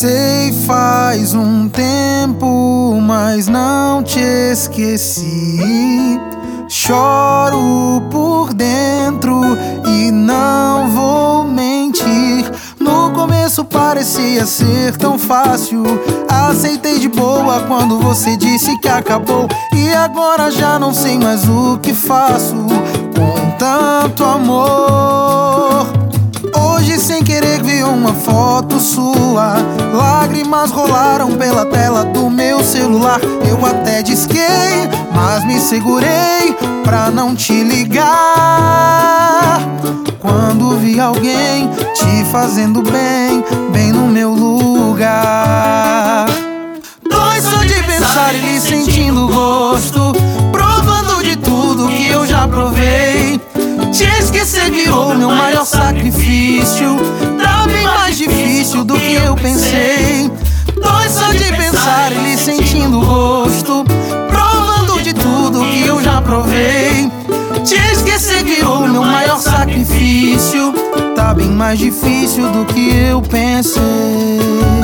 Sei faz um tempo, mas não te esqueci. Choro por dentro e não vou mentir. No começo parecia ser tão fácil. Aceitei de boa quando você disse que acabou. E agora já não sei mais o que faço com tanto amor. Hoje sem querer vi uma foto sua. Lágrimas rolaram pela tela do meu celular. Eu até disquei, mas me segurei pra não te ligar. Quando vi alguém te fazendo bem, bem no meu lugar. Dói só de pensar e sentindo gosto, provando de tudo que eu já provei. Te esquecer virou meu maior sacrifício. Tá bem mais difícil do que eu pensei. Dói só de pensar e sentindo gosto, provando de tudo que eu já provei. Te esquecer virou meu maior sacrifício. Tá bem mais difícil do que eu pensei.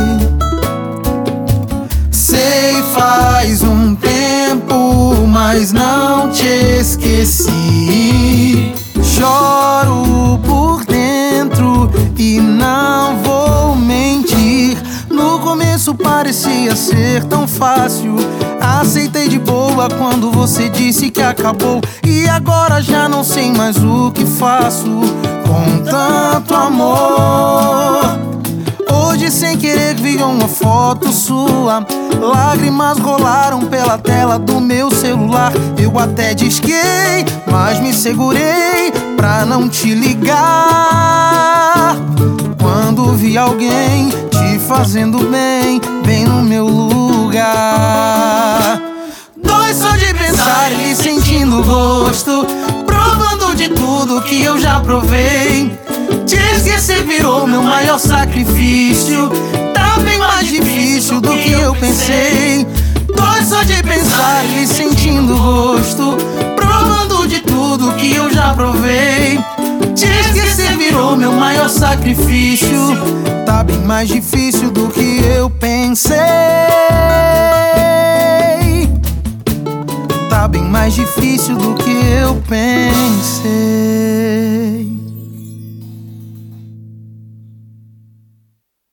Sei faz um tempo, mas não te esqueci. Choro por dentro e não vou mentir. No começo parecia ser tão fácil. Aceitei de boa quando você disse que acabou. E agora já não sei mais o que faço com tanto amor. Hoje sem querer vi uma foto sua. Lágrimas rolaram pela tela do meu celular. Eu até disquei, mas me segurei pra não te ligar. Quando vi alguém te fazendo bem, bem no meu lugar. Dói só de pensar e sentindo gosto, provando de tudo que eu já provei. Te esquecer virou meu maior sacrifício. Tá bem mais difícil do que eu pensei. Dói só de pensar e sentindo gosto, provando de tudo que eu já provei. Te esquecer virou meu maior sacrifício. Tá bem mais difícil do que eu pensei. Tá bem mais difícil do que eu pensei.